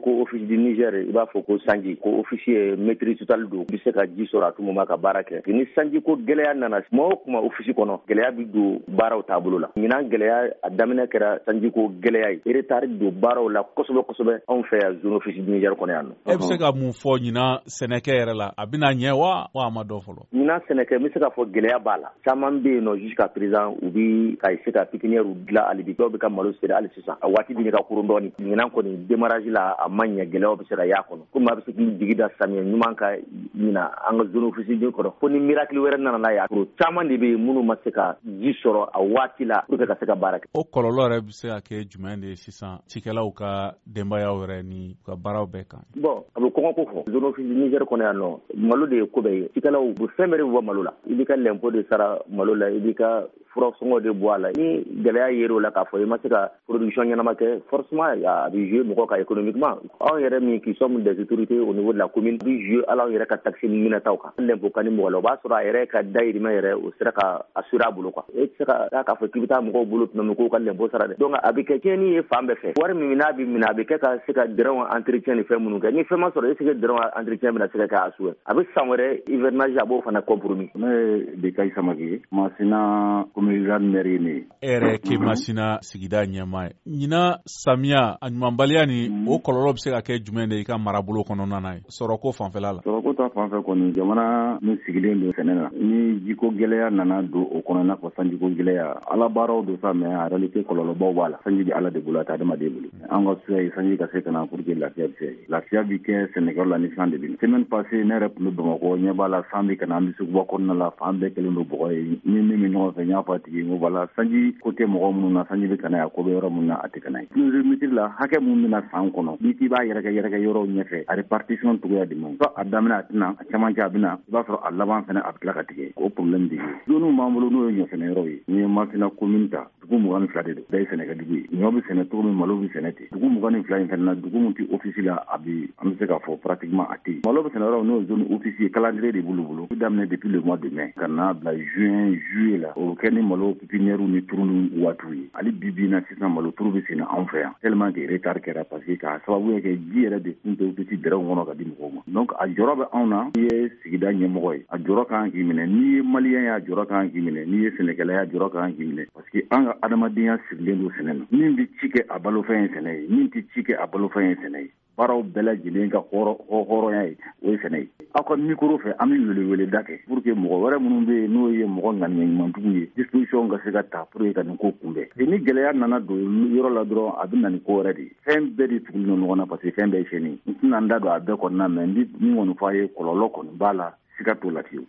ko office du Niger i b'a fɔ ko sanji ko officier maîtrise totale do bi se ka ji sɔrɔ a tout moment ka baara kɛ ni sanji ko gɛlɛya nana kuma o kuma office kɔnɔ gɛlɛya bi don baaraw taabolo la ɲinan gɛlɛya a daminɛ kɛra sanji ko gɛlɛya ye retard don baaraw la kosɛbɛ anw fɛ yan zone office du Niger kɔnɔ yan e bɛ se ka mun fɔ ɲinan sɛnɛkɛ yɛrɛ la a bɛna ɲɛ wa a ma dɔ fɔlɔ ɲinan sɛnɛkɛ n bɛ se ka fɔ gɛlɛya b'a la caman bɛ yen nɔ jusqu'à présent u bi ka se ka pépinière dilan hali bi dɔw bɛ ka malo seri hali sisan a waati bi ka kurun dɔɔni ɲinan kɔni démarrage la a ma ɲɛ gɛlɛyaw bɛ se ka y'a kɔnɔ komi a bɛ se k'i jigi da samiyɛ ɲuman ka ɲina an ka zone office du kɔnɔ fo ni miracle wɛrɛ nana n'a ye a caman de bɛ yen minnu ma se ka ji sɔrɔ a waati la pour que ka se ka baara kɛ o kɔlɔlɔ yɛrɛ bɛ se ka kɛ jumɛn de ye sisan cikɛlaw ka denbayaw yɛrɛ ni ka baaraw bɛɛ kan bon a bɛ kɔngɔ ko fɔ zone office du Niger kɔnɔ yan nɔ malo de ye ko bɛɛ ye cikɛlaw u bɛ fɛn bɛɛ de bɔ malo la i b'i ka l'impôt de sara malo la i b'i ka fura sɔngɔ de bɔ a la ni gɛlɛya yer'o la k'a fɔ i ma se ka production ɲɛnama kɛ forcément a bɛ jouer mɔgɔ kan économiquement anw yɛrɛ min qui sommes des autorités au niveau de la commune bi jouer ala anw yɛrɛ ka taxe minɛtaw kan l'impôt ka ni mɔgɔ la o b'a sɔrɔ a yɛrɛ ka dayirimɛ yɛrɛ o sera ka assurer a bolo quoi e tɛ se ka taa k'a fɔ k'i bɛ taa mɔgɔw bolo tuma min k'o ka l'impôt sara dɛ donc a bɛ kɛ tiɲɛni ye fan bɛɛ fɛ wari min n'a bɛ minɛ a bɛ kɛ ka se ka terrain entretien ni fɛn minnu kɛ ni fɛn ma sɔrɔ est-ce que terrain entretien bɛna se ka kɛ a su a bɛ san wɛrɛ hivernage a b'o fana compromis ne ye Bekayi Samake ye Masina communauté maire ne yɛrɛ ke Masina sigida ɲɛmaa ye ɲina samiya a ɲumanbaliya ni o kɔlɔlɔ bɛ se ka kɛ jumɛn de i ka marabolo kɔnɔna na ye sɔrɔko fanfɛla la sɔrɔko ta fanfɛ kɔni jamana min sigilen don sɛnɛ na ni jiko gɛlɛya nana don o kɔnɔ i n'a fɔ sanjiko gɛlɛya ala baaraw don sa mais en réalité kɔlɔlɔbaw b'a la sanji bɛ ala de bolo a tɛ adamaden bolo an ka suya ye sanji ka se ka na pour que lafiya bɛ se lafiya bi kɛ sɛnɛkɛlaw la ni san de bi semaine passée ne yɛrɛ tun bɛ Bamakɔ ɲɛ b'a la san bɛ ka na an bɛ suguba kɔnɔna la fan bɛɛ kɛlen don bɔgɔ ye ni min bɛ ɲɔgɔn fɛ n y'a fɔ a tigi n ko voilà sanji ko tɛ mɔgɔ minnu na sanji bɛ ka na yan ko bɛ yɔrɔ minnu na a tɛ ka na ye pluviométrie la hakɛ mun bɛna san kɔnɔ n'i k'i b'a yɛrɛkɛ yɔrɔw ɲɛfɛ a répartition cogoya de man ɲi a daminɛ a tɛna a camancɛ a bɛna i b'a sɔrɔ a laban fana a bɛ tila ka tigɛ o problème de ye zone b'an bolo n'o ye ɲɔsɛnɛyɔrɔ ye ni ye Masina commune ta dugu 22 de don bɛɛ ye sɛnɛkɛdugu ye ɲɔ bɛ sɛnɛ cogo min malo bɛ sɛnɛ ten dugu 22 in fana na dugu min tɛ office la a bɛ an bɛ se k'a fɔ pratiquement a tɛ yen malo bɛ sɛnɛ yɔrɔ n'o ye zone office ye calendrier de b'olu daminɛ depuis le mois de mai ka na bila juin juillet la o kɛ ni malo pépinière ni turu ni waatiw ye hali bi na sisan malo turu bɛ sɛnɛ anw fɛ yan tellement que retard kɛra parce que k'a sababu kɛ ji yɛrɛ de tun tɛ office dɛrɛw kɔnɔ ka di mɔgɔw ma donc a jɔrɔ bɛ anw na n'i ye sigida ɲɛmɔgɔ ye a jɔrɔ kan k'i minɛ n'i ye maliyɛn ye a jɔrɔ kan k'i minɛ n'i ye sɛnɛkɛla ye a jɔrɔ kan k'i minɛ parce que an ka adamadenya sigilen don sɛnɛ na min bɛ ci kɛ a balofɛn ye sɛnɛ ye min tɛ ci kɛ a balofɛn ye sɛnɛ ye baaraw bɛɛ lajɛlen ka hɔrɔnya ye o ye sɛnɛ ye aw ka micro fɛ an bɛ wele da kɛ pour que mɔgɔ wɛrɛ minnu bɛ yen n'o ye mɔgɔ ŋaniya ɲumantigiw ye disposition ka se ka ta pour que ka nin ko kunbɛn ni gɛlɛya nana don yɔrɔ la dɔrɔn a bɛ na ni ko wɛrɛ de ye fɛn bɛɛ de tugulen don ɲɔgɔn na parce que fɛn bɛɛ ye tiɲɛni n tɛna n da don a bɛɛ kɔnɔna mais min kɔni fɔ a ye kɔlɔlɔ kɔni b'a la siga t'o la fiyewu